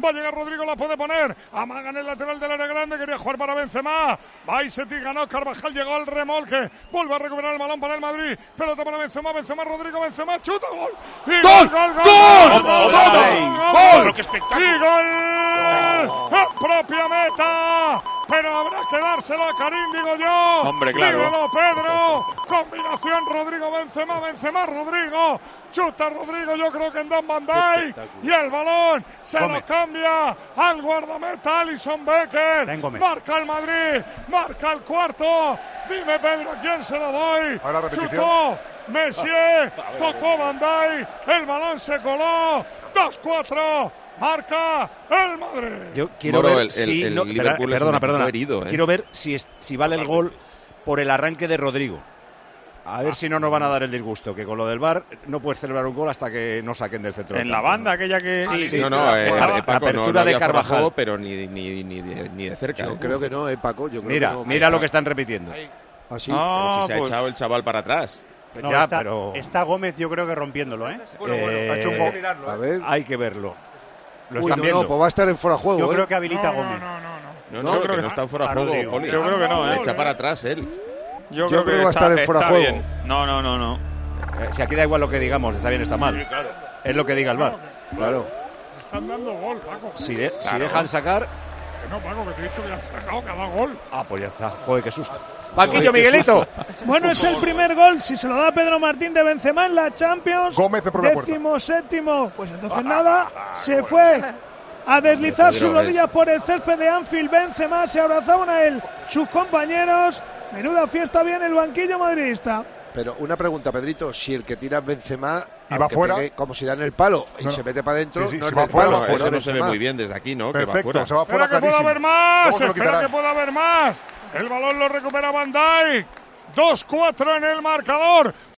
Va a llegar Rodrigo, la puede poner. Amaga en el lateral del área grande. Quería jugar para Benzema. Va y se ganó. Carvajal llegó al remolque. Vuelve a recuperar el balón para el Madrid. Pelota para Benzema. Benzema, Rodrigo, Benzema. Chuta, gol. Y ¡Gol! ¡Gol! ¡Qué espectáculo! ¡Y gol! ¡En propia meta! Pero habrá que dárselo a Karim, digo yo. Hombre, claro. Dímelo, Pedro. Combinación Rodrigo-Benzema. Benzema-Rodrigo. Chuta Rodrigo, yo creo que en Don Van Dijk. Y el balón se lo cambia al guardameta Alisson Becker. Marca el Madrid. Marca el cuarto. Dime, Pedro, ¿a quién se lo doy? Chutó Messier. Tocó Van Dijk. El balón se coló. 2-4. Marca el Madrid. Yo quiero ver perdona. herido, Quiero ver si vale el gol por el arranque de Rodrigo. A ver si no nos van a dar el disgusto, que con lo del VAR no puedes celebrar un gol hasta que no saquen del centro. En la banda aquella que... Sí, Paco, la apertura de Carvajal. Juego, pero ni de cerca. Yo creo que no, Paco. Yo creo mira, que no. mira lo que están repitiendo. Así. Si se ha echado el chaval para atrás. No, ya, pero... Está Gómez, yo creo que rompiéndolo, ¿eh? Ha hecho un gol. A ver. Hay que verlo. Lo Uy, están viendo. No, pues va a estar en fuera de juego. Yo creo que habilita a Gómez. No, yo creo que no está fuera de juego, Poli. Yo creo que no, Le echa para atrás él. Yo creo que va a estar en fuera de juego. Bien. No. Si aquí da igual lo que digamos, está bien o está mal. Claro. Es lo que diga el VAR. Claro. Están dando gol, Paco. Si dejan sacar... Que no, Paco, que te he dicho que han sacado cada gol. Ah, pues ya está. Joder, qué susto. ¡Banquillo, Miguelito! Bueno, es el primer gol, si se lo da Pedro Martín, de Benzema en la Champions. Gómez de propia puerta. 17º. Pues entonces nada, se fue a deslizar sus rodillas por el césped de Anfield. Benzema, se abrazaban a él sus compañeros. Menuda fiesta viene el banquillo madridista. Pero una pregunta, Pedrito, si el que tira Benzema y va fuera, como si da en el palo y se mete para adentro, sí, no es va del fuera, palo, Eso no se ve muy bien desde aquí, ¿no? Perfecto, que va fuera. se va fuera. Espera que pueda haber más, espera que pueda haber más. El balón lo recupera Van Dijk. 2-4 en el marcador.